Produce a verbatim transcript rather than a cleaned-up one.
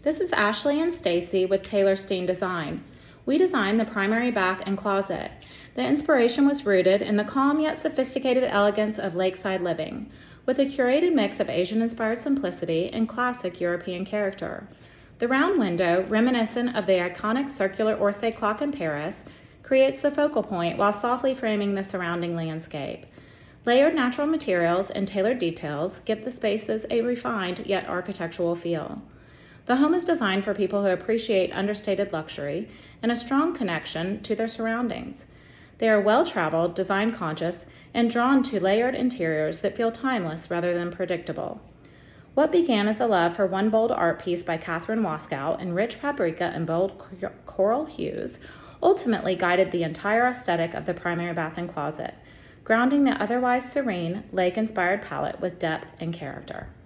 This is Ashley and Stacy with Taylor Steen Design. We designed the primary bath and closet. The inspiration was rooted in the calm yet sophisticated elegance of lakeside living, with a curated mix of Asian-inspired simplicity and classic European character. The round window, reminiscent of the iconic circular Orsay clock in Paris, creates the focal point while softly framing the surrounding landscape. Layered natural materials and tailored details give the spaces a refined yet architectural feel. The home is designed for people who appreciate understated luxury and a strong connection to their surroundings. They are well-traveled, design-conscious, and drawn to layered interiors that feel timeless rather than predictable. What began as a love for one bold art piece by Catherine Waskow in rich paprika and bold coral hues ultimately guided the entire aesthetic of the primary bath and closet, grounding the otherwise serene, lake-inspired palette with depth and character.